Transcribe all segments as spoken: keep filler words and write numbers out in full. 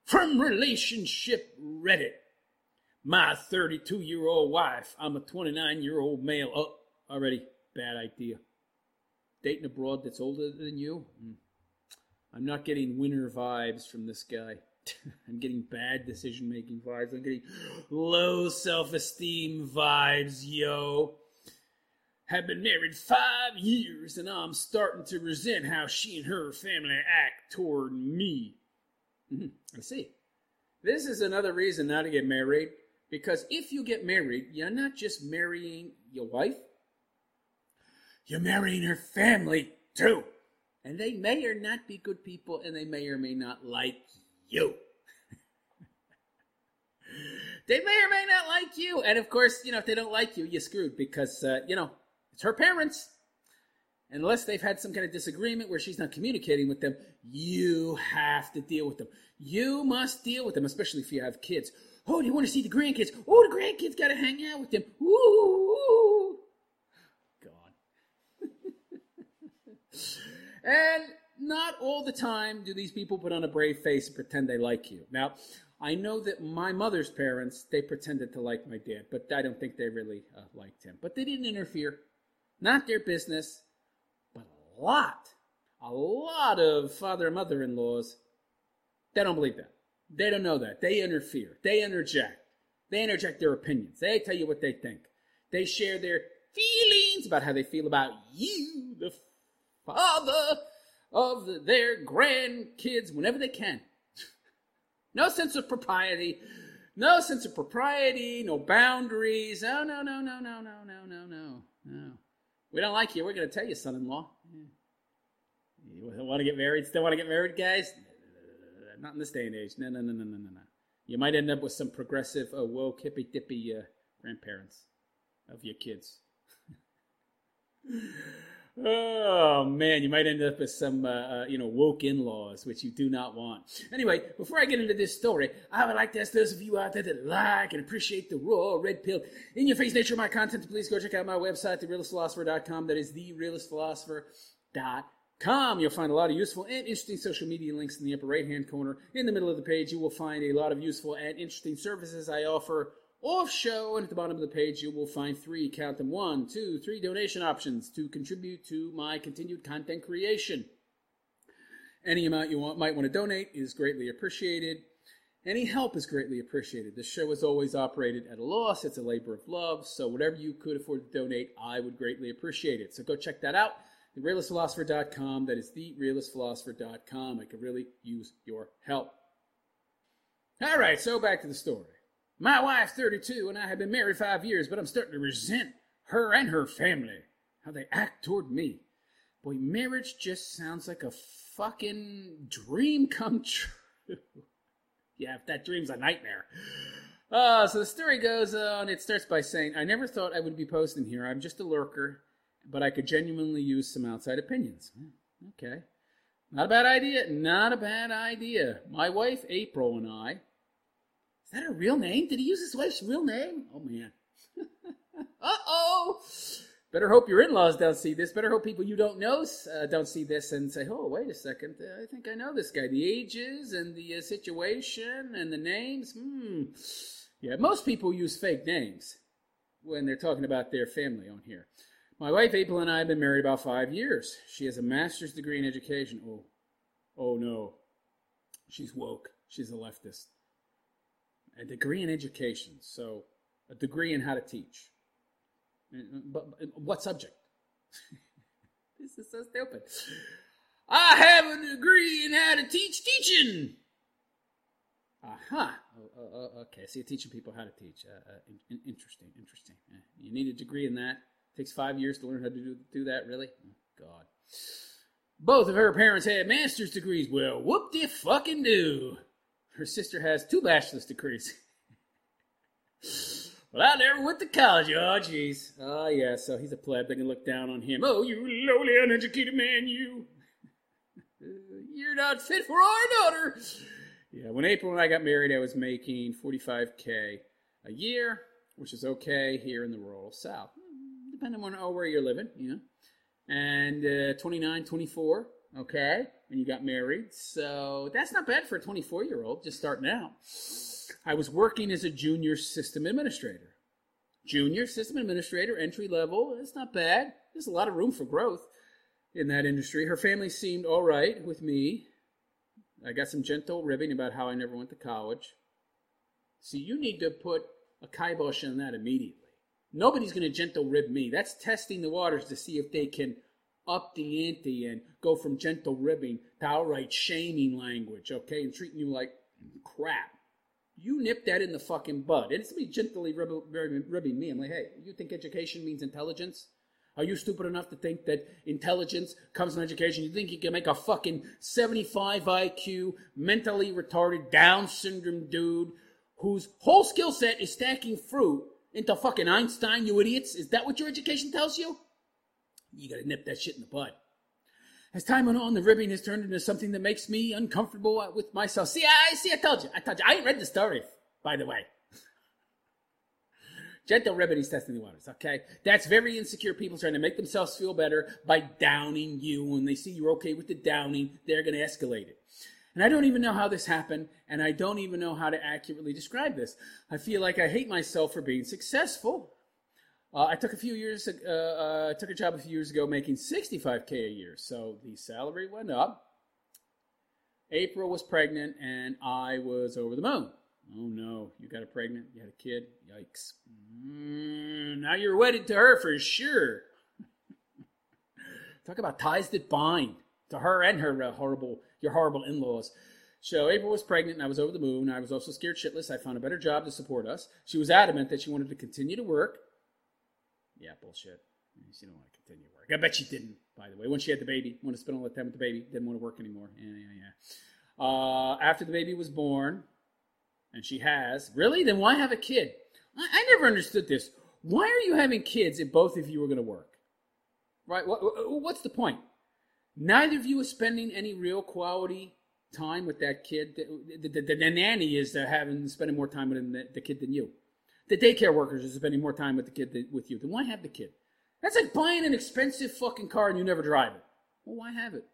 from Relationship Reddit. My thirty-two-year-old wife. I'm a twenty-nine-year-old male. Oh, already bad idea. Dating a broad that's older than you? Mm. I'm not getting winner vibes from this guy. I'm getting bad decision-making vibes. I'm getting low self-esteem vibes, yo. Have been married five years, and I'm starting to resent how she and her family act toward me. Mm-hmm. I see. This is another reason not to get married, because if you get married, you're not just marrying your wife, you're marrying her family, too. And they may or not be good people, and they may or may not like you. They may or may not like you. And, of course, you know, if they don't like you, you're screwed because, uh, you know, it's her parents. Unless they've had some kind of disagreement where she's not communicating with them, you have to deal with them. You must deal with them, especially if you have kids. Oh, do you want to see the grandkids? Oh, the grandkids got to hang out with them. Ooh. God. And not all the time do these people put on a brave face and pretend they like you. Now, I know that my mother's parents, they pretended to like my dad, but I don't think they really uh, liked him. But they didn't interfere. Not their business. But a lot, a lot of father and mother-in-laws, they don't believe that. They don't know that. They interfere. They interject. They interject their opinions. They tell you what they think. They share their feelings about how they feel about you, the father of the, their grandkids, whenever they can. No sense of propriety. No sense of propriety. No boundaries. Oh, no, no, no, no, no, no, no, no, no. We don't like you. We're going to tell you, son-in-law. You want to get married? Still want to get married, guys? Not in this day and age. No, no, no, no, no, no, no. You might end up with some progressive, uh, woke, hippy-dippy uh, grandparents of your kids. Oh, man, you might end up with some, uh, uh, you know, woke in-laws, which you do not want. Anyway, before I get into this story, I would like to ask those of you out there that like and appreciate the raw, red pill, in-your-face nature of my content to please go check out my website, the realist philosopher dot com. That is the realist philosopher dot com. You'll find a lot of useful and interesting social media links in the upper right-hand corner. In the middle of the page, you will find a lot of useful and interesting services I offer off show, and at the bottom of the page you will find three, count them, one, two, three donation options to contribute to my continued content creation. Any amount you want, might want to donate is greatly appreciated. Any help is greatly appreciated. This show is always operated at a loss. It's a labor of love, so whatever you could afford to donate, I would greatly appreciate it. So go check that out, the realist philosopher dot com. That is the realist philosopher dot com. I could really use your help. All right, so back to the story. My wife's thirty-two, and I have been married five years, but I'm starting to resent her and her family, how they act toward me. Boy, marriage just sounds like a fucking dream come true. Yeah, if that dream's a nightmare. Uh, so the story goes on. It starts by saying, I never thought I would be posting here. I'm just a lurker, but I could genuinely use some outside opinions. Okay. Not a bad idea. Not a bad idea. My wife, April, and I... Is that a real name? Did he use his wife's real name? Oh, man. Uh-oh. Better hope your in-laws don't see this. Better hope people you don't know uh, don't see this and say, oh, wait a second. Uh, I think I know this guy. The ages and the uh, situation and the names. Hmm. Yeah, most people use fake names when they're talking about their family on here. My wife, April, and I have been married about five years. She has a master's degree in education. Oh, oh no. She's woke. She's a leftist. A degree in education, so a degree in how to teach. But what subject? This is so stupid. I have a degree in how to teach teaching. Aha. Uh-huh. Oh, oh, okay, so you're teaching people how to teach. Uh, uh, in, interesting, interesting. Uh, you need a degree in that. It takes five years to learn how to do, do that, really? Oh, God. Both of her parents had master's degrees. Well, whoop-de-fucking do. Her sister has two bachelor's degrees. Well, I never went to college. Oh, jeez. Oh, yeah, so he's a pleb. They can look down on him. Oh, you lowly, uneducated man, you. You're not fit for our daughter. Yeah, when April and I got married, I was making forty-five K a year, which is okay here in the rural South. Depending on where you're living, you know. And uh, twenty-nine, twenty-four okay? And you got married. So that's not bad for a twenty-four-year-old just starting out. I was working as a junior system administrator. Junior system administrator, entry level. It's not bad. There's a lot of room for growth in that industry. Her family seemed all right with me. I got some gentle ribbing about how I never went to college. See, you need to put a kibosh on that immediately. Nobody's going to gentle rib me. That's testing the waters to see if they can up the ante and go from gentle ribbing to outright shaming language, okay, and treating you like crap. You nip that in the fucking bud. And it's me gently rib- rib- ribbing me. I'm like, hey, you think education means intelligence? Are you stupid enough to think that intelligence comes from education? You think you can make a fucking seventy-five I Q, mentally retarded, Down syndrome dude whose whole skill set is stacking fruit into fucking Einstein, you idiots? Is that what your education tells you? You gotta nip that shit in the bud. As time went on, the ribbing has turned into something that makes me uncomfortable with myself. See, I see, I told you. I told you. I ain't read the story, by the way. Gentle ribbing, he's testing the waters, okay? That's very insecure people trying to make themselves feel better by downing you. When they see you're okay with the downing, they're going to escalate it. And I don't even know how this happened, and I don't even know how to accurately describe this. I feel like I hate myself for being successful. Uh, I took a few years, uh, uh, took a job a few years ago making sixty-five K a year, so the salary went up. April was pregnant, and I was over the moon. Oh no, you got a pregnant, you had a kid, yikes. Mm, now you're wedded to her for sure. Talk about ties that bind to her and her uh, horrible, your horrible in-laws. So April was pregnant and I was over the moon. I was also scared shitless. I found a better job to support us. She was adamant that she wanted to continue to work. Yeah, bullshit. She didn't want to continue to work. I bet she didn't, by the way. When she had the baby, wanted to spend all that time with the baby, didn't want to work anymore. Yeah, yeah, yeah. Uh, after the baby was born, and she has. Really? Then why have a kid? I, I never understood this. Why are you having kids if both of you are going to work? Right? What, what's the point? Neither of you is spending any real quality time with that kid. The, the, the, the nanny is uh, having spending more time with the, the kid than you. The daycare workers are spending more time with the kid than with you. Then why have the kid? That's like buying an expensive fucking car and you never drive it. Well, why have it?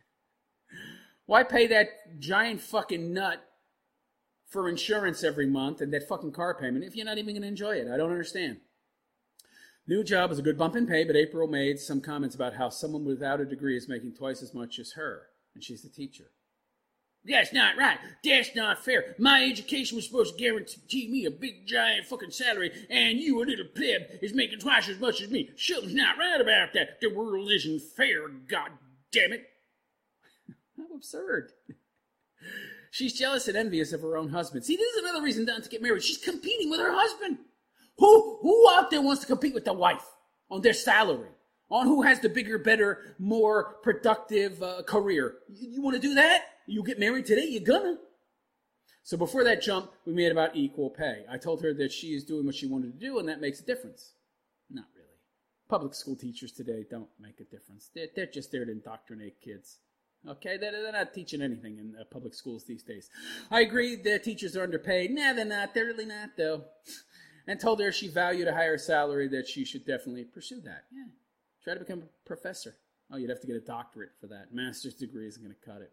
Why pay that giant fucking nut for insurance every month and that fucking car payment if you're not even going to enjoy it? I don't understand. New job is a good bump in pay, but April made some comments about how someone without a degree is making twice as much as her, and she's the teacher. That's not right. That's not fair. My education was supposed to guarantee me a big, giant fucking salary, and you, a little pleb, is making twice as much as me. Something's not right about that. The world isn't fair, god damn it. How absurd. She's jealous and envious of her own husband. See, this is another reason not to get married. She's competing with her husband. Who, who out there wants to compete with the wife on their salary? On who has the bigger, better, more productive uh, career? You, you want to do that? You get married today, you're gonna. So before that jump, we made about equal pay. I told her that she is doing what she wanted to do, and that makes a difference. Not really. Public school teachers today don't make a difference. They're, they're just there to indoctrinate kids. Okay, they're, they're not teaching anything in uh, public schools these days. I agree that teachers are underpaid. Nah, they're not. They're really not, though. And told her she valued a higher salary, that she should definitely pursue that. Yeah, try to become a professor. Oh, you'd have to get a doctorate for that. Master's degree isn't going to cut it.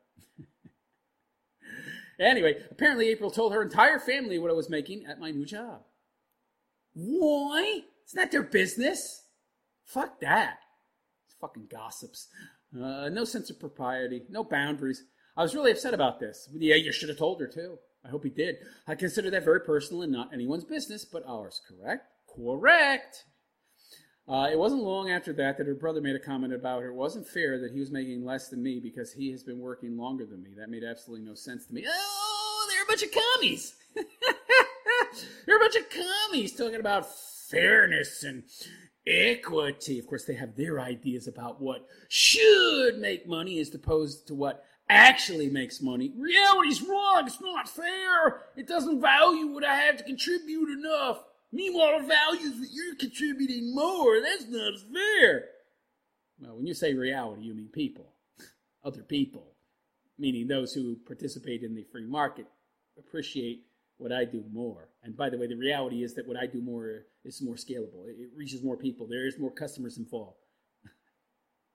Anyway, apparently April told her entire family what I was making at my new job. Why? It's not their business. Fuck that. It's fucking gossips. Uh, no sense of propriety. No boundaries. I was really upset about this. Yeah, you should have told her too. I hope he did. I consider that very personal and not anyone's business, but ours. Correct? Correct. Uh, it wasn't long after that that her brother made a comment about her. It wasn't fair that he was making less than me because he has been working longer than me. That made absolutely no sense to me. Oh, they're a bunch of commies. They're a bunch of commies talking about fairness and equity. Of course, they have their ideas about what should make money as opposed to what actually makes money. Reality's wrong. It's not fair. It doesn't value what I have to contribute enough. Meanwhile, it values that you're contributing more. That's not fair. Well, when you say reality, you mean people. Other people. Meaning those who participate in the free market appreciate what I do more. And by the way, the reality is that what I do more is more scalable. It reaches more people. There is more customers involved.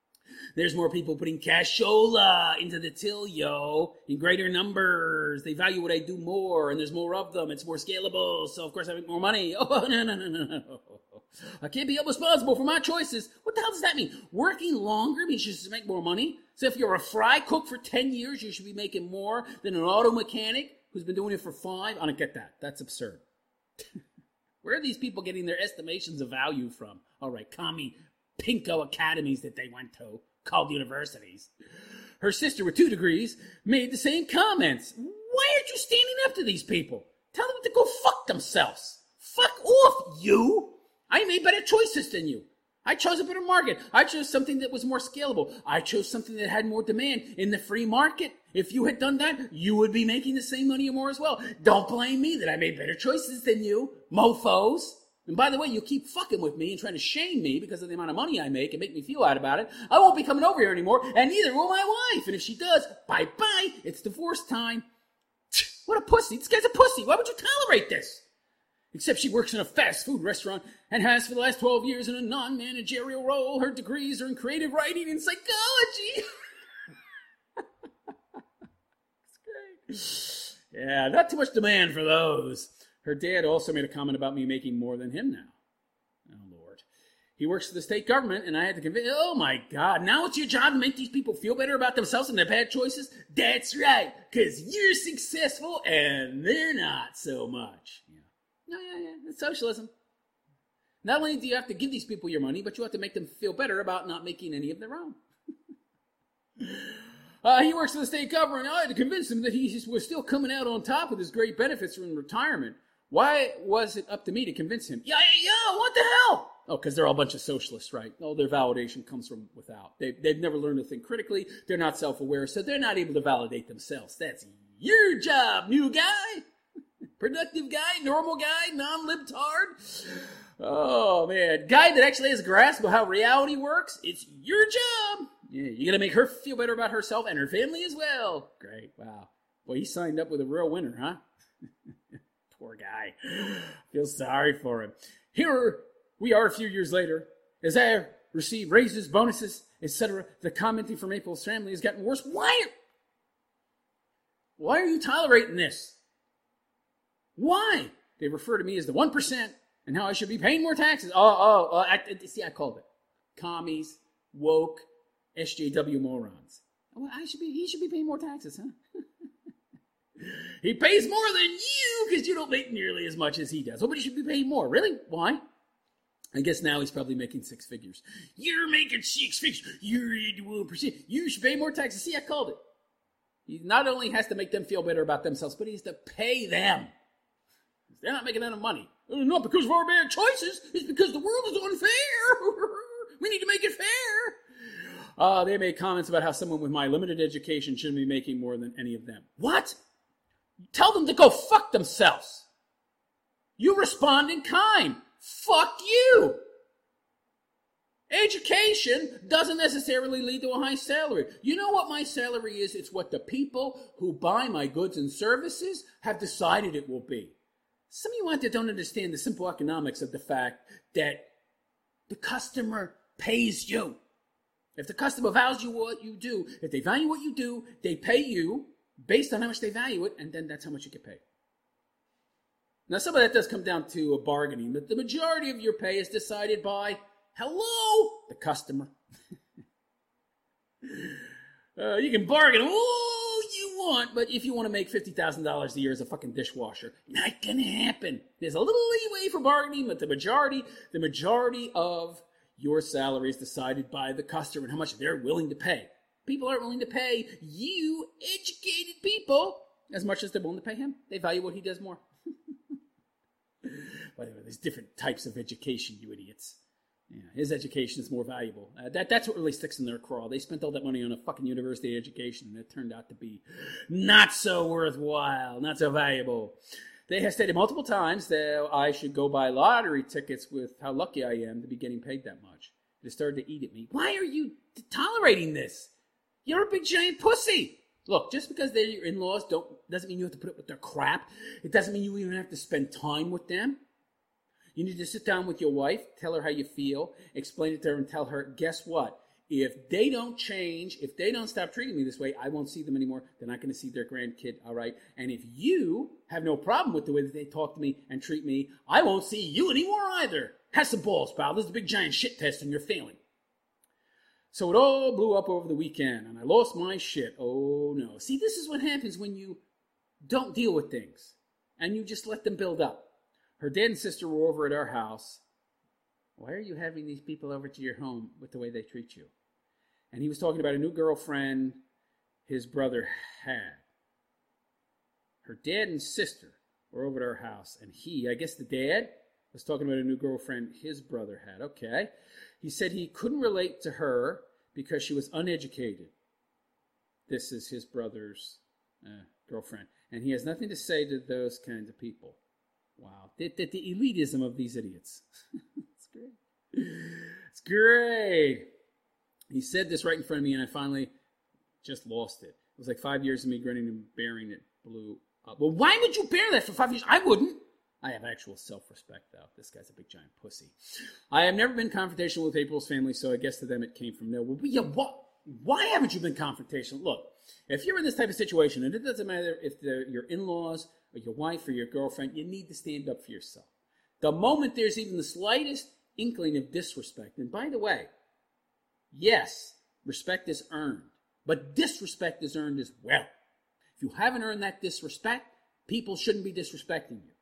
There's more people putting cashola into the till, yo, in greater numbers. They value what I do more, and there's more of them. It's more scalable, so of course I make more money. Oh, no, no, no, no, no. I can't be held responsible for my choices. What the hell does that mean? Working longer means you should make more money? So if you're a fry cook for ten years, you should be making more than an auto mechanic who's been doing it for five? I don't get that. That's absurd. Where are these people getting their estimations of value from? All right, commie pinko academies that they went to, called universities. Her sister with two degrees made the same comments. Why aren't you standing up to these people? Tell them to go fuck themselves. Fuck off, you. I made better choices than you. I chose a better market. I chose something that was more scalable. I chose something that had more demand in the free market. If you had done that, you would be making the same money or more as well. Don't blame me that I made better choices than you, mofos. And by the way, you keep fucking with me and trying to shame me because of the amount of money I make and make me feel bad about it. I won't be coming over here anymore, and neither will my wife. And if she does, bye-bye, it's divorce time. What a pussy. This guy's a pussy. Why would you tolerate this? Except she works in a fast food restaurant and has for the last twelve years in a non-managerial role. Her degrees are in creative writing and psychology. It's great. Yeah, not too much demand for those. Her dad also made a comment about me making more than him now. Oh, Lord. He works for the state government, and I had to convince... Oh, my God. Now it's your job to make these people feel better about themselves and their bad choices? That's right, because you're successful and they're not so much. Yeah. No, yeah, yeah. It's socialism. Not only do you have to give these people your money, but you have to make them feel better about not making any of their own. uh, he works for the state government. I had to convince him that he was still coming out on top with his great benefits from retirement. Why was it up to me to convince him? Yeah, yeah, yeah, what the hell? Oh, because they're all a bunch of socialists, right? Oh, their validation comes from without. They, they've never learned to think critically. They're not self-aware, so they're not able to validate themselves. That's your job, new guy. Productive guy, normal guy, non-libtard. Oh, man. Guy that actually has a grasp of how reality works. It's your job. Yeah, you got to make her feel better about herself and her family as well. Great. Wow. Boy, he signed up with a real winner, huh? Poor guy. Feel sorry for him. Here we are a few years later. As I receive raises, bonuses, et cetera, the commenting from April's family has gotten worse. Why? Why are you tolerating this? Why? They refer to me as the one percent and how I should be paying more taxes. Oh, oh, oh I, see, I called it. Commies, woke, S J W morons. Well, I should be, he should be paying more taxes, huh? He pays more than you because you don't make nearly as much as he does. Oh, but he should be paying more. Really? Why? I guess now he's probably making six figures. You're making six figures. You're eighty-one percent. You should pay more taxes. See, I called it. He not only has to make them feel better about themselves, but he has to pay them. They're not making enough money. Not because of our bad choices. It's because the world is unfair. We need to make it fair. Uh, they made comments about how someone with my limited education shouldn't be making more than any of them. What? Tell them to go fuck themselves. You respond in kind. Fuck you. Education doesn't necessarily lead to a high salary. You know what my salary is? It's what the people who buy my goods and services have decided it will be. Some of you out there don't understand the simple economics of the fact that the customer pays you. If the customer values what you do, if they value what you do, they pay you based on how much they value it, and then that's how much you get paid. Now, some of that does come down to a bargaining, but the majority of your pay is decided by, hello, the customer. uh, you can bargain all you want, but if you want to make fifty thousand dollars a year as a fucking dishwasher, not gonna happen. There's a little leeway for bargaining, but the majority, the majority of your salary is decided by the customer and how much they're willing to pay. People aren't willing to pay you, educated people, as much as they're willing to pay him. They value what he does more. By the way, there's different types of education, you idiots. Yeah, his education is more valuable. Uh, that That's what really sticks in their craw. They spent all that money on a fucking university education, and it turned out to be not so worthwhile, not so valuable. They have stated multiple times that I should go buy lottery tickets with how lucky I am to be getting paid that much. It started to eat at me. Why are you tolerating this? You're a big giant pussy. Look, just because they're your in-laws don't doesn't mean you have to put up with their crap. It doesn't mean you even have to spend time with them. You need to sit down with your wife, tell her how you feel, explain it to her, and tell her, guess what? If they don't change, if they don't stop treating me this way, I won't see them anymore. They're not going to see their grandkid, all right? And if you have no problem with the way that they talk to me and treat me, I won't see you anymore either. Have some balls, pal. This is a big giant shit test and you're failing. So it all blew up over the weekend, and I lost my shit. Oh, no. See, this is what happens when you don't deal with things, and you just let them build up. Her dad and sister were over at our house. Why are you having these people over to your home with the way they treat you? And he was talking about a new girlfriend his brother had. Her dad and sister were over at our house, and he, I guess the dad, was talking about a new girlfriend his brother had. Okay. He said he couldn't relate to her because she was uneducated. This is his brother's uh, girlfriend. And he has nothing to say to those kinds of people. Wow. The, the, the elitism of these idiots. It's great. It's great. He said this right in front of me, and I finally just lost it. It was like five years of me grinning and bearing it blew up. Well, why would you bear that for five years? I wouldn't. I have actual self-respect, though. This guy's a big, giant pussy. I have never been confrontational with April's family, so I guess to them it came from nowhere. But yeah, what? Why haven't you been confrontational? Look, if you're in this type of situation, and it doesn't matter if they're your in-laws or your wife or your girlfriend, you need to stand up for yourself. The moment there's even the slightest inkling of disrespect, and by the way, yes, respect is earned, but disrespect is earned as well. If you haven't earned that disrespect, people shouldn't be disrespecting you.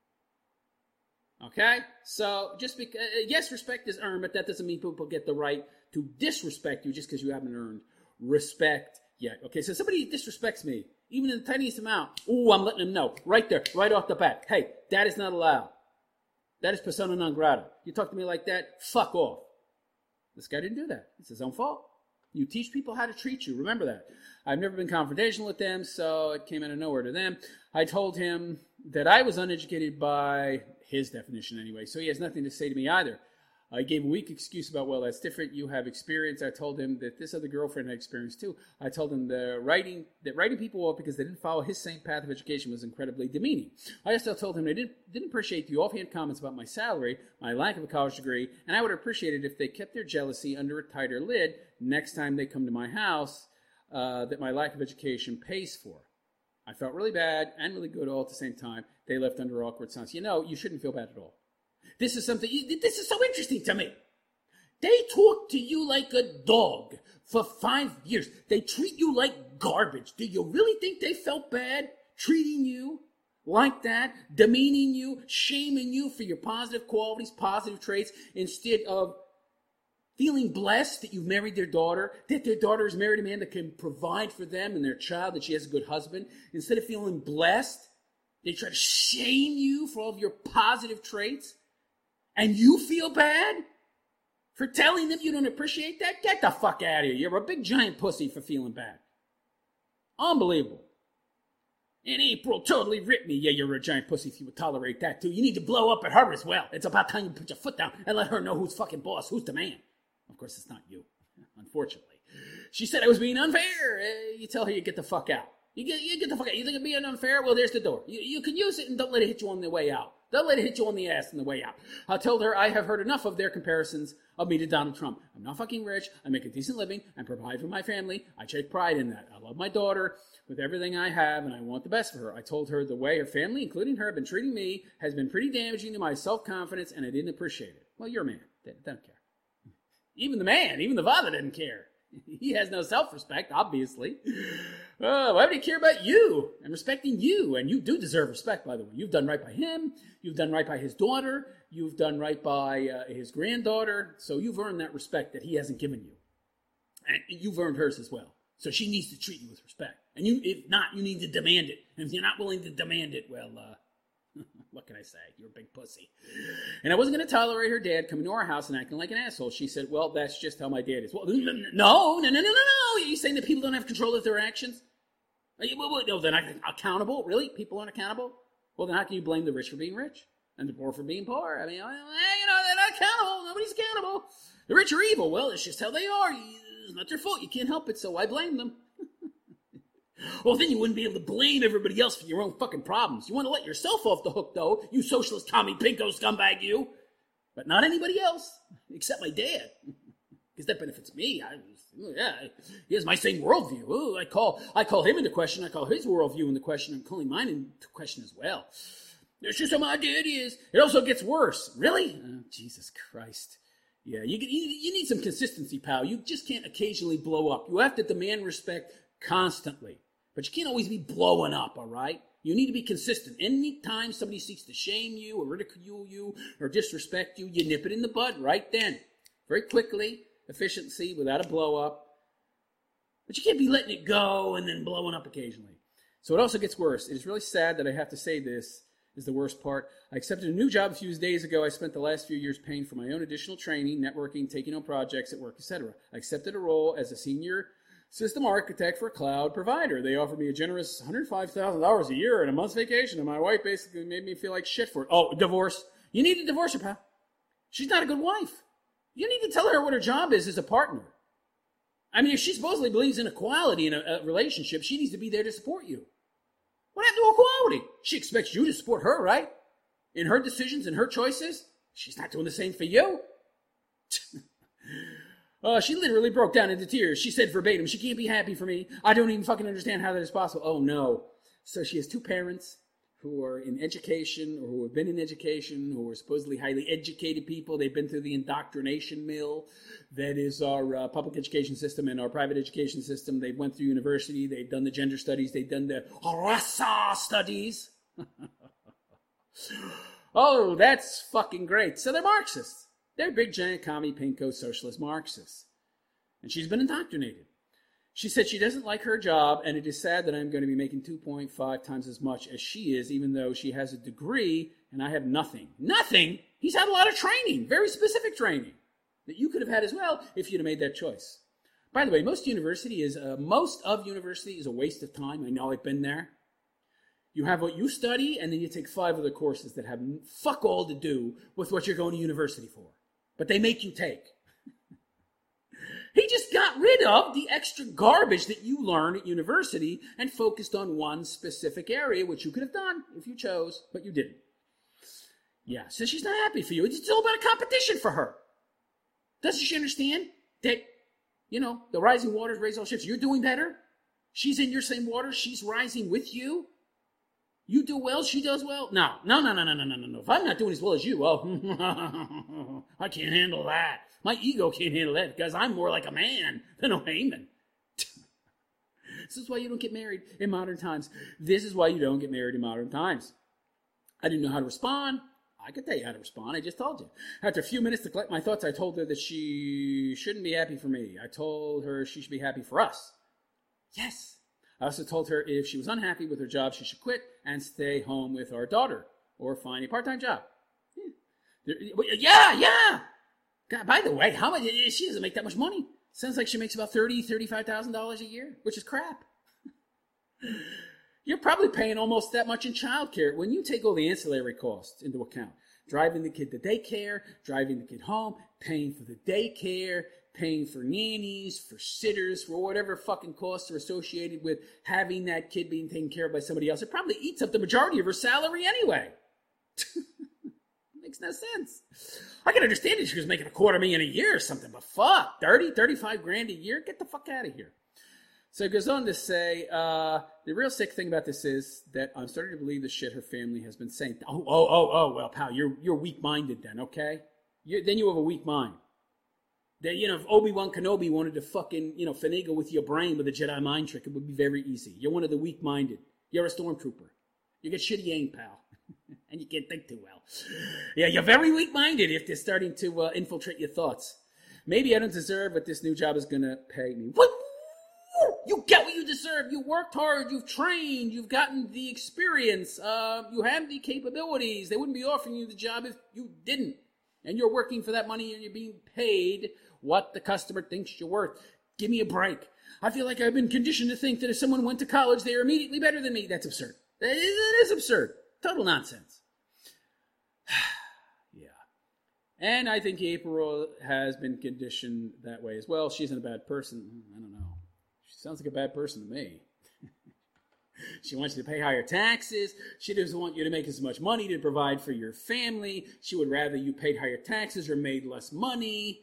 Okay? So, just because, yes, respect is earned, but that doesn't mean people get the right to disrespect you just because you haven't earned respect yet. Okay, so somebody disrespects me, even in the tiniest amount, ooh, I'm letting them know, right there, right off the bat, hey, that is not allowed. That is persona non grata. You talk to me like that, fuck off. This guy didn't do that. It's his own fault. You teach people how to treat you. Remember that. I've never been confrontational with them, so it came out of nowhere to them. I told him that I was uneducated by his definition anyway, so he has nothing to say to me either. I gave a weak excuse about, well, that's different. You have experience. I told him that this other girlfriend had experience too. I told him the writing, that writing people off because they didn't follow his same path of education was incredibly demeaning. I also told him I didn't, didn't appreciate the offhand comments about my salary, my lack of a college degree, and I would appreciate it if they kept their jealousy under a tighter lid next time they come to my house uh, that my lack of education pays for. I felt really bad and really good all at the same time. They left under awkward silence. You know, you shouldn't feel bad at all. This is something, this is so interesting to me. They talk to you like a dog for five years. They treat you like garbage. Do you really think they felt bad treating you like that, demeaning you, shaming you for your positive qualities, positive traits, instead of feeling blessed that you've married their daughter, that their daughter has married a man that can provide for them and their child, that she has a good husband? Instead of feeling blessed, they try to shame you for all of your positive traits. And you feel bad for telling them you don't appreciate that? Get the fuck out of here. You're a big giant pussy for feeling bad. Unbelievable. And April totally ripped me. Yeah, you're a giant pussy if you would tolerate that too. You need to blow up at her as well. It's about time you put your foot down and let her know who's fucking boss, who's the man. Of course, it's not you, unfortunately. She said I was being unfair. Uh, you tell her you get the fuck out. You get, you get the fuck out. You think I'm being unfair? Well, there's the door. You, you can use it and don't let it hit you on the way out. Don't let it hit you on the ass on the way out. I told her I have heard enough of their comparisons of me to Donald Trump. I'm not fucking rich. I make a decent living. I provide for my family. I take pride in that. I love my daughter with everything I have, and I want the best for her. I told her the way her family, including her, have been treating me has been pretty damaging to my self-confidence, and I didn't appreciate it. Well, you're a man. They don't care. Even the man, even the father didn't care. He has no self-respect, obviously. Oh, why would he care about you and respecting you? And you do deserve respect, by the way. You've done right by him. You've done right by his daughter. You've done right by uh, his granddaughter. So you've earned that respect that he hasn't given you. And you've earned hers as well. So she needs to treat you with respect. And you, if not, you need to demand it. And if you're not willing to demand it, well, uh, what can I say? You're a big pussy. And I wasn't going to tolerate her dad coming to our house and acting like an asshole. She said, well, that's just how my dad is. Well, no, no, no, no, no, no. Are you saying that people don't have control of their actions? No, they're not accountable? Really? People aren't accountable? Well, then how can you blame the rich for being rich and the poor for being poor? I mean, you know, they're not accountable. Nobody's accountable. The rich are evil. Well, it's just how they are. It's not their fault. You can't help it, so why blame them? Well, then you wouldn't be able to blame everybody else for your own fucking problems. You want to let yourself off the hook, though, you socialist commie pinko scumbag, you. But not anybody else, except my dad. because that benefits me. I, yeah, he has my same worldview. Ooh, I call I call him into question. I call his worldview into question. I'm calling mine into question as well. That's just how my dad is. It also gets worse. Really? Oh, Jesus Christ. Yeah, you, you you need some consistency, pal. You just can't occasionally blow up. You have to demand respect constantly. But you can't always be blowing up, all right? You need to be consistent. Anytime somebody seeks to shame you or ridicule you or disrespect you, you nip it in the bud right then. Very quickly, efficiency, without a blow up. But you can't be letting it go and then blowing up occasionally. So it also gets worse. It is really sad that I have to say this is the worst part. I accepted a new job a few days ago. I spent the last few years paying for my own additional training, networking, taking on projects at work, et cetera. I accepted a role as a senior system architect for a cloud provider. They offered me a generous one hundred five thousand dollars a year and a month's vacation, and my wife basically made me feel like shit for it. Oh, divorce. You need to divorce her, pal. She's not a good wife. You need to tell her what her job is as a partner. I mean, if she supposedly believes in equality in a, a relationship, she needs to be there to support you. What happened to equality? She expects you to support her, right? In her decisions and her choices? She's not doing the same for you. uh, she literally broke down into tears. She said verbatim, she can't be happy for me. I don't even fucking understand how that is possible. Oh, no. So she has two parents who are in education or who have been in education, who are supposedly highly educated people. They've been through the indoctrination mill that is our uh, public education system and our private education system. They went through university. They've done the gender studies. They've done the rasa studies. Oh, that's fucking great. So they're Marxists. They're big, giant, commie, pinko, socialist Marxists. And she's been indoctrinated. She said she doesn't like her job, and it is sad that I'm going to be making two point five times as much as she is, even though she has a degree and I have nothing. Nothing? He's had a lot of training, very specific training, that you could have had as well if you'd have made that choice. By the way, most university is uh, most of university is a waste of time. I know I've been there. You have what you study, and then you take five other courses that have fuck all to do with what you're going to university for. But they make you take. He just got rid of the extra garbage that you learn at university and focused on one specific area, which you could have done if you chose, but you didn't. Yeah, so she's not happy for you. It's all about a competition for her. Doesn't she understand that, you know, the rising waters raise all ships? You're doing better. She's in your same water. She's rising with you. You do well, she does well. No, no, no, no, no, no, no, no. If I'm not doing as well as you, oh, I can't handle that. My ego can't handle that because I'm more like a man than a Haman. This is why you don't get married in modern times. This is why you don't get married in modern times. I didn't know how to respond. I could tell you how to respond. I just told you. After a few minutes to collect my thoughts, I told her that she shouldn't be happy for me. I told her she should be happy for us. Yes. I also told her if she was unhappy with her job, she should quit and stay home with our daughter or find a part-time job. Yeah, yeah. yeah. God, by the way, how much? She doesn't make that much money. Sounds like she makes about thirty thousand dollars, thirty-five thousand dollars a year, which is crap. You're probably paying almost that much in childcare when you take all the ancillary costs into account. Driving the kid to daycare, driving the kid home, paying for the daycare, paying for nannies, for sitters, for whatever fucking costs are associated with having that kid being taken care of by somebody else. It probably eats up the majority of her salary anyway. Makes no sense. I can understand if she was making a quarter million a year or something, but fuck, thirty, thirty-five grand a year? Get the fuck out of here. So it goes on to say, uh, the real sick thing about this is that I'm starting to believe the shit her family has been saying. Oh, oh, oh, oh, well, pal, you're you're weak-minded then, okay? You're, then you have a weak mind. That, you know, if Obi-Wan Kenobi wanted to fucking, you know, finagle with your brain with a Jedi mind trick, it would be very easy. You're one of the weak-minded. You're a stormtrooper. You get shitty aim, pal. And you can't think too well. Yeah, you're very weak-minded if they're starting to uh, infiltrate your thoughts. Maybe I don't deserve what this new job is going to pay me. What? You get what you deserve. You worked hard. You've trained. You've gotten the experience. Uh, you have the capabilities. They wouldn't be offering you the job if you didn't. And you're working for that money and you're being paid what the customer thinks you're worth. Give me a break. I feel like I've been conditioned to think that if someone went to college, they are immediately better than me. That's absurd. That is, it is absurd. Total nonsense. Yeah. And I think April has been conditioned that way as well. She's not a bad person. I don't know. She sounds like a bad person to me. She wants you to pay higher taxes. She doesn't want you to make as much money to provide for your family. She would rather you paid higher taxes or made less money.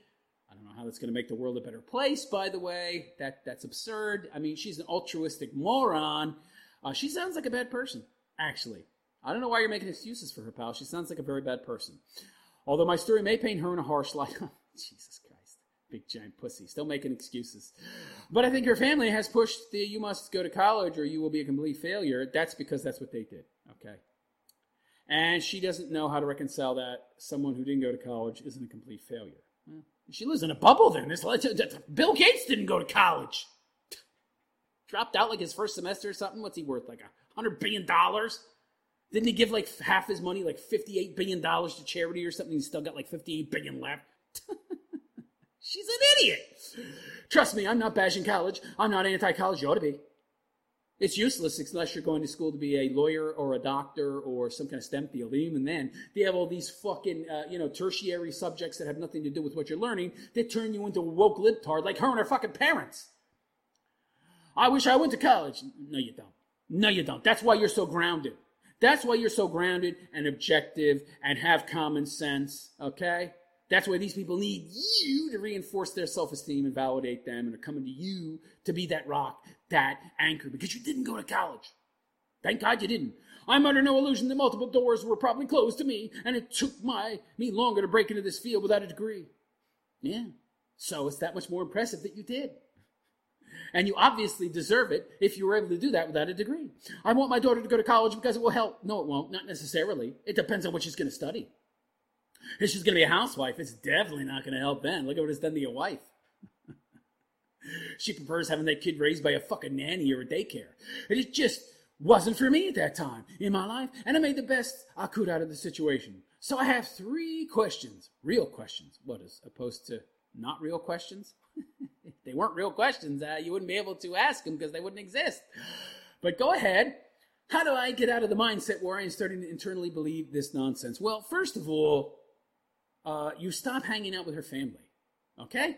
I don't know how that's going to make the world a better place, by the way. That That's absurd. I mean, she's an altruistic moron. Uh, she sounds like a bad person, actually. I don't know why you're making excuses for her, pal. She sounds like a very bad person. Although my story may paint her in a harsh light. Jesus Christ. Big giant pussy. Still making excuses. But I think her family has pushed the you must go to college or you will be a complete failure. That's because that's what they did. Okay? And she doesn't know how to reconcile that someone who didn't go to college isn't a complete failure. Well, she lives in a bubble then. This, Bill Gates didn't go to college. Dropped out like his first semester or something. What's he worth? Like a hundred billion dollars? Didn't he give like half his money, like fifty-eight billion dollars to charity or something? He's still got like fifty-eight billion dollars left. She's an idiot. Trust me, I'm not bashing college. I'm not anti-college. You ought to be. It's useless unless you're going to school to be a lawyer or a doctor or some kind of STEM field. And even then, they have all these fucking, uh, you know, tertiary subjects that have nothing to do with what you're learning that turn you into a woke libtard like her and her fucking parents. I wish I went to college. No, you don't. No, you don't. That's why you're so grounded. That's why you're so grounded and objective and have common sense, okay? That's why these people need you to reinforce their self-esteem and validate them and are coming to you to be that rock, that anchor, because you didn't go to college. Thank God you didn't. I'm under no illusion that multiple doors were probably closed to me, and it took my me longer to break into this field without a degree. Yeah, so it's that much more impressive that you did. And you obviously deserve it if you were able to do that without a degree. I want my daughter to go to college because it will help. No, it won't. Not necessarily. It depends on what she's going to study. If she's going to be a housewife, it's definitely not going to help then. Look at what it's done to your wife. She prefers having that kid raised by a fucking nanny or a daycare. And it just wasn't for me at that time in my life. And I made the best I could out of the situation. So I have three questions. Real questions. What, as opposed to not real questions? If they weren't real questions, uh, you wouldn't be able to ask them because they wouldn't exist. But go ahead. How do I get out of the mindset where I am starting to internally believe this nonsense? Well, first of all, uh, you stop hanging out with her family. Okay?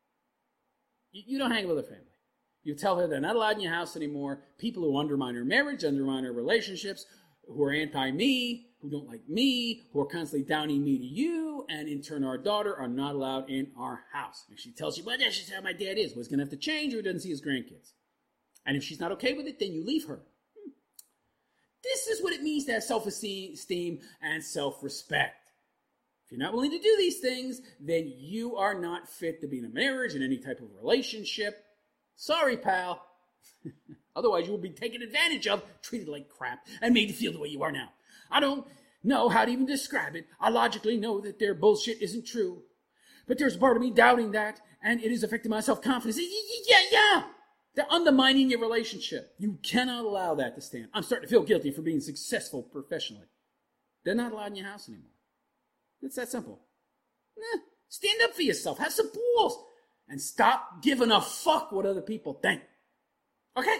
You, you don't hang out with her family. You tell her they're not allowed in your house anymore. People who undermine her marriage, undermine her relationships, who are anti-me, who don't like me, who are constantly downing me to you, and in turn our daughter are not allowed in our house. If she tells you, well, that's just how my dad is, well, he's going to have to change or he doesn't see his grandkids. And if she's not okay with it, then you leave her. Hmm. This is what it means to have self-esteem and self-respect. If you're not willing to do these things, then you are not fit to be in a marriage, in any type of relationship. Sorry, pal. Otherwise, you will be taken advantage of, treated like crap, and made to feel the way you are now. I don't know how to even describe it. I logically know that their bullshit isn't true. But there's a part of me doubting that, and it is affecting my self-confidence. Yeah, yeah. They're undermining your relationship. You cannot allow that to stand. I'm starting to feel guilty for being successful professionally. They're not allowed in your house anymore. It's that simple. Nah, stand up for yourself. Have some balls. And stop giving a fuck what other people think. Okay?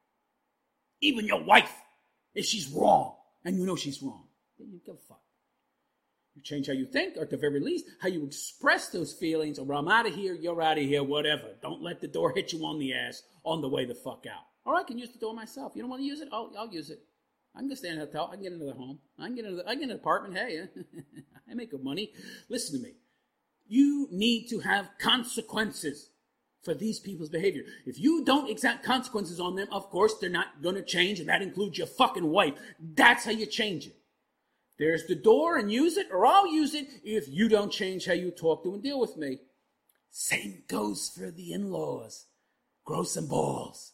Even your wife, if she's wrong, and you know she's wrong, then you give a fuck. You change how you think, or at the very least, how you express those feelings, or I'm out of here, you're out of here, whatever. Don't let the door hit you on the ass on the way the fuck out. Or I can use the door myself. You don't want to use it? I'll, I'll use it. I can go stay in a hotel. I can get into the home. I can get into the, I can get an apartment. Hey, I make good money. Listen to me. You need to have consequences for these people's behavior. If you don't exact consequences on them, of course, they're not going to change, and that includes your fucking wife. That's how you change it. There's the door, and use it, or I'll use it if you don't change how you talk to and deal with me. Same goes for the in-laws. Grow some balls.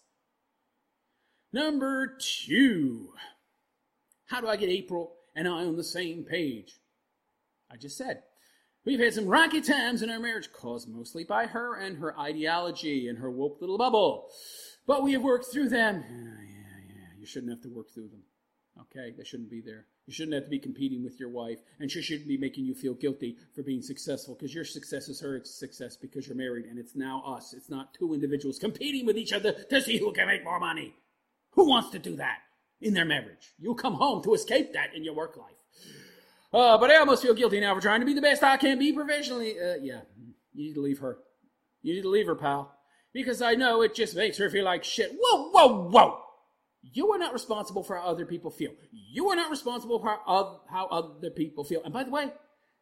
Number two. How do I get April and I on the same page? I just said, we've had some rocky times in our marriage, caused mostly by her and her ideology and her woke little bubble. But we have worked through them. Yeah, yeah, yeah. You shouldn't have to work through them. Okay? They shouldn't be there. You shouldn't have to be competing with your wife, and she shouldn't be making you feel guilty for being successful, because your success is her success because you're married, and it's now us. It's not two individuals competing with each other to see who can make more money. Who wants to do that in their marriage? You'll come home to escape that in your work life. Uh, but I almost feel guilty now for trying to be the best I can be professionally. Uh, yeah, you need to leave her. You need to leave her, pal. Because I know it just makes her feel like shit. Whoa, whoa, whoa. You are not responsible for how other people feel. You are not responsible for how how other people feel. And by the way,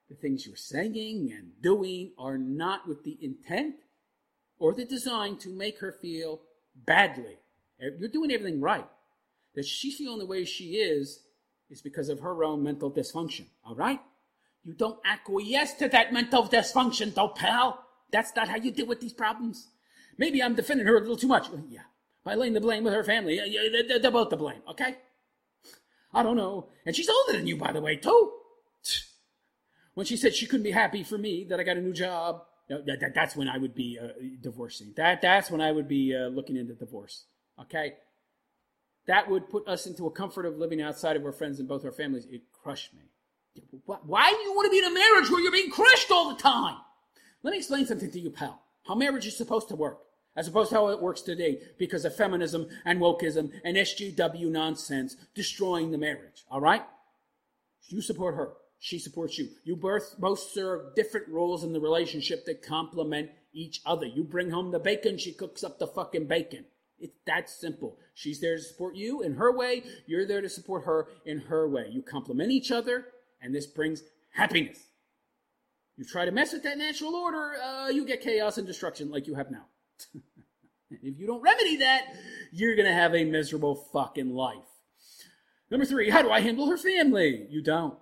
the things you're saying and doing are not with the intent or the design to make her feel badly. You're doing everything right. That she's feeling the way she is is because of her own mental dysfunction, all right? You don't acquiesce to that mental dysfunction, though, pal. That's not how you deal with these problems. Maybe I'm defending her a little too much. Yeah, by laying the blame with her family. Yeah, they're both to blame, okay? I don't know. And she's older than you, by the way, too. When she said she couldn't be happy for me, that I got a new job, that, that, that's when I would be uh, divorcing. That, that's when I would be uh, looking into divorce, okay? That would put us into a comfort of living outside of our friends and both our families. It crushed me. Why do you want to be in a marriage where you're being crushed all the time? Let me explain something to you, pal. How marriage is supposed to work, as opposed to how it works today, because of feminism and wokeism and S J W nonsense destroying the marriage, all right? You support her. She supports you. You both, both serve different roles in the relationship that complement each other. You bring home the bacon, she cooks up the fucking bacon. It's that simple. She's there to support you in her way. You're there to support her in her way. You complement each other, and this brings happiness. You try to mess with that natural order, uh, you get chaos and destruction like you have now. If you don't remedy that, you're going to have a miserable fucking life. Number three, how do I handle her family? You don't.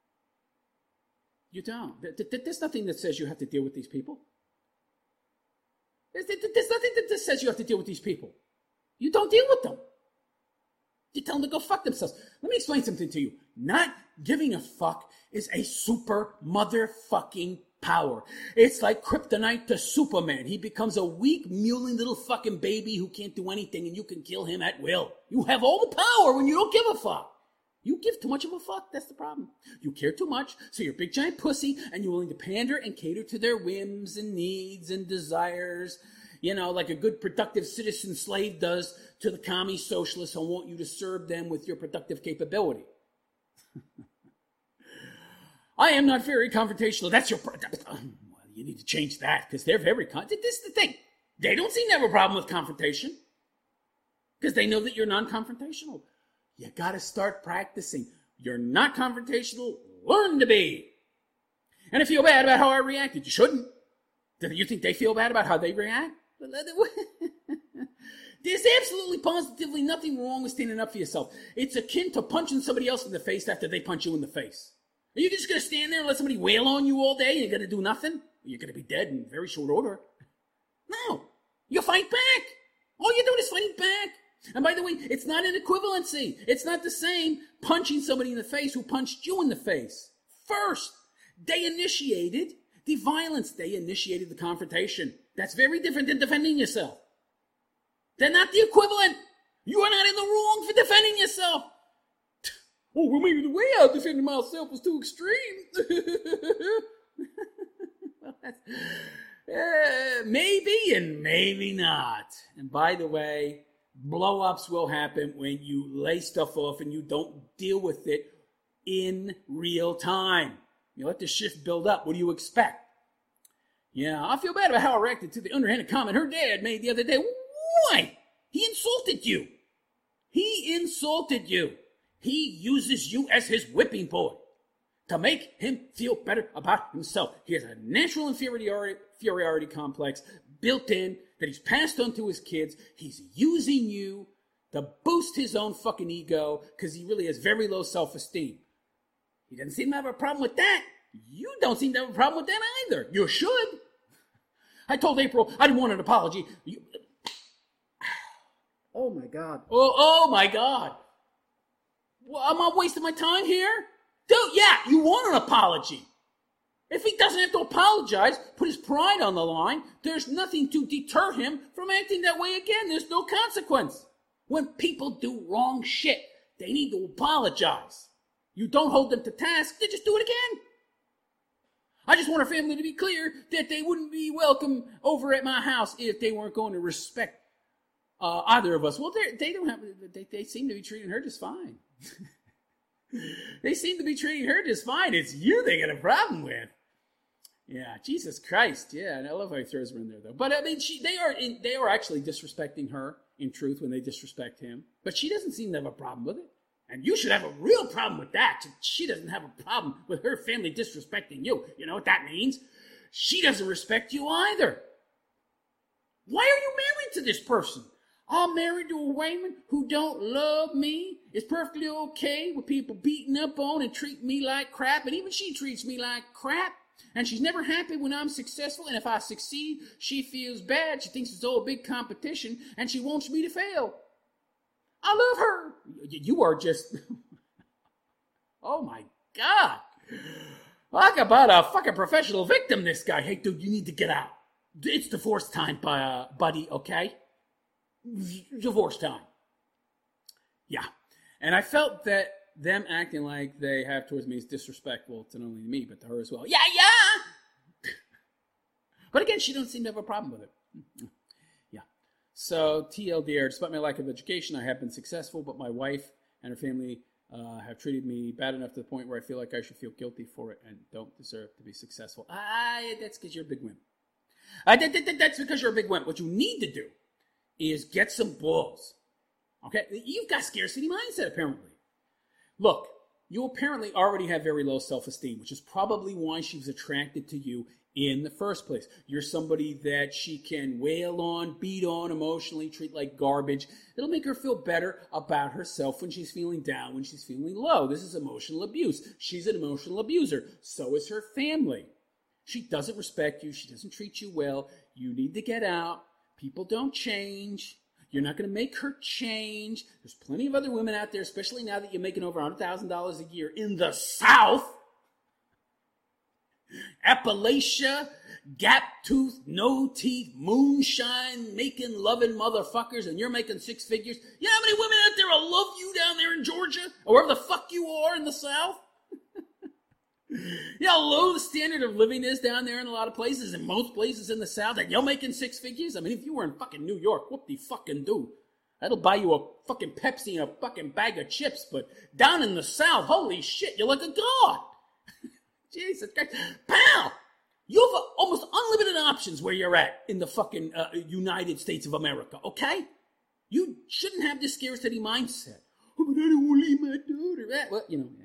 You don't. There's nothing that says you have to deal with these people. There's nothing that says you have to deal with these people. You don't deal with them. You tell them to go fuck themselves. Let me explain something to you. Not giving a fuck is a super motherfucking power. It's like kryptonite to Superman. He becomes a weak, mewling little fucking baby who can't do anything, and you can kill him at will. You have all the power when you don't give a fuck. You give too much of a fuck, that's the problem. You care too much, so you're a big giant pussy, and you're willing to pander and cater to their whims and needs and desires, you know, like a good productive citizen slave does to the commie socialists who want you to serve them with your productive capability. I am not very confrontational. That's your... Pro- well, you need to change that, because they're very... Con- this is the thing. They don't seem to have a problem with confrontation, because they know that you're non-confrontational. You got to start practicing. You're not confrontational. Learn to be. And I feel bad about how I reacted. You shouldn't. Do you think they feel bad about how they react? There's absolutely positively nothing wrong with standing up for yourself. It's akin to punching somebody else in the face after they punch you in the face. Are you just going to stand there and let somebody wail on you all day and you're going to do nothing? You're going to be dead in very short order. No. You fight back. All you're doing is fighting back. And by the way, it's not an equivalency. It's not the same punching somebody in the face who punched you in the face. First, they initiated the violence. They initiated the confrontation. That's very different than defending yourself. They're not the equivalent. You are not in the wrong for defending yourself. Oh, well, maybe the way I defended myself was too extreme. Well, that's, uh, maybe and maybe not. And by the way, blow-ups will happen when you lay stuff off and you don't deal with it in real time. You let the shift build up. What do you expect? Yeah, I feel bad about how I reacted to the underhanded comment her dad made the other day. Why? He insulted you. He insulted you. He uses you as his whipping boy to make him feel better about himself. He has a natural inferiority, inferiority complex built in that he's passed on to his kids. He's using you to boost his own fucking ego because he really has very low self-esteem. He doesn't seem to have a problem with that. You don't seem to have a problem with that either. You should. I told April I didn't want an apology. You... Oh, my God. Oh, oh, my God. Well, am I wasting my time here? Dude, yeah, you want an apology. If he doesn't have to apologize, put his pride on the line, there's nothing to deter him from acting that way again. There's no consequence. When people do wrong shit, they need to apologize. You don't hold them to task, they just do it again. I just want our family to be clear that they wouldn't be welcome over at my house if they weren't going to respect uh, either of us. Well, they don't have. They, they seem to be treating her just fine. They seem to be treating her just fine. It's you they got a problem with. Yeah, Jesus Christ. Yeah, and I love how he throws her in there, though. But I mean, she, they are in, they are actually disrespecting her in truth when they disrespect him. But she doesn't seem to have a problem with it. And you should have a real problem with that. She doesn't have a problem with her family disrespecting you. You know what that means? She doesn't respect you either. Why are you married to this person? I'm married to a woman who don't love me. It's perfectly okay with people beating up on and treating me like crap. And even she treats me like crap. And she's never happy when I'm successful. And if I succeed, she feels bad. She thinks it's all a big competition. And she wants me to fail. I love her. You are just... Oh, my God. Talk about a fucking professional victim, this guy. Hey, dude, you need to get out. It's divorce time, uh, buddy, okay? Divorce time. Yeah. And I felt that them acting like they have towards me is disrespectful to not only me, but to her as well. Yeah, yeah! But again, she don't seem to have a problem with it. Yeah. So, T L D R, despite my lack of education, I have been successful, but my wife and her family uh, have treated me bad enough to the point where I feel like I should feel guilty for it and don't deserve to be successful. Ah, that's because you're a big wimp. Uh, that, that, that's because you're a big wimp. What you need to do is get some balls. Okay? You've got scarcity mindset, apparently. Look, you apparently already have very low self-esteem, which is probably why she was attracted to you in the first place. You're somebody that she can wail on, beat on, emotionally treat like garbage. It'll make her feel better about herself when she's feeling down, when she's feeling low. This is emotional abuse. She's an emotional abuser. So is her family. She doesn't respect you. She doesn't treat you well. You need to get out. People don't change. You're not going to make her change. There's plenty of other women out there, especially now that you're making over one hundred thousand dollars a year in the South. Appalachia, gap tooth, no teeth, moonshine, making loving motherfuckers, and you're making six figures. You know how many women out there will love you down there in Georgia? Or wherever the fuck you are in the South? You know how low the standard of living is down there in a lot of places, in most places in the South, and you're making six figures? I mean, if you were in fucking New York, whoop-de-fucking-do. That'll buy you a fucking Pepsi and a fucking bag of chips, but down in the South, holy shit, you're like a god. Jesus Christ. Pal! You have almost unlimited options where you're at in the fucking uh, United States of America, okay? You shouldn't have this scarcity mindset. Oh, but I don't want to leave my daughter. Well, you know,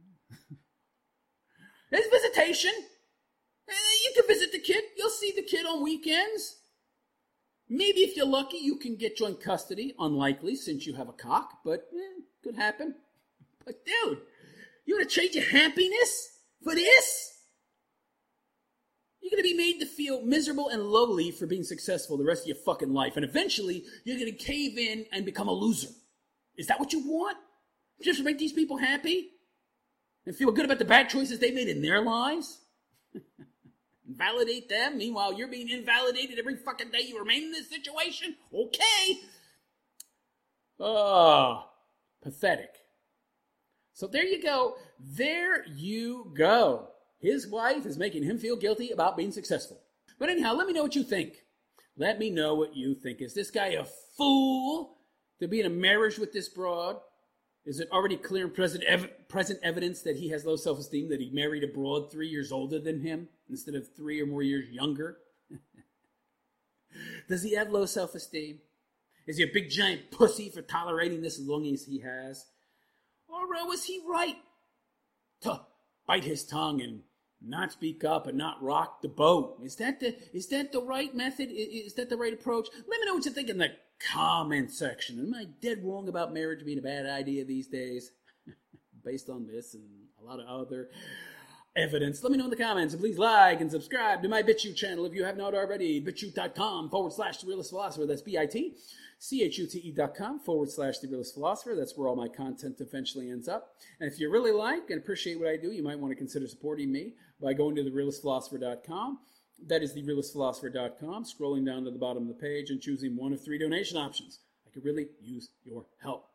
there's visitation. You can visit the kid. You'll see the kid on weekends. Maybe if you're lucky, you can get joint custody. Unlikely, since you have a cock, but eh, could happen. But dude, you want to trade your happiness for this? You're going to be made to feel miserable and lowly for being successful the rest of your fucking life. And eventually, you're going to cave in and become a loser. Is that what you want? Just to make these people happy? And feel good about the bad choices they made in their lives? Validate them. Meanwhile, you're being invalidated every fucking day you remain in this situation? Okay. Oh, pathetic. So there you go. There you go. His wife is making him feel guilty about being successful. But anyhow, let me know what you think. Let me know what you think. Is this guy a fool to be in a marriage with this broad? Is it already clear and present, ev- present evidence that he has low self-esteem, that he married a broad three years older than him instead of three or more years younger? Does he have low self-esteem? Is he a big giant pussy for tolerating this as long as he has? Or was he right to bite his tongue and not speak up and not rock the boat? Is that the is that the right method? Is that the right approach? Let me know what you think in the comment section. Am I dead wrong about marriage being a bad idea these days? Based on this and a lot of other evidence. Let me know in the comments. And please like and subscribe to my BitChute channel if you have not already. BitChute.com forward slash The Realist Philosopher. That's B-I-T. C-H-U-T-E dot com forward slash The Realist Philosopher. That's where all my content eventually ends up. And if you really like and appreciate what I do, you might want to consider supporting me by going to The Realist Philosopher dot com. That is The Realist Philosopher dot com. Scrolling down to the bottom of the page and choosing one of three donation options. I could really use your help.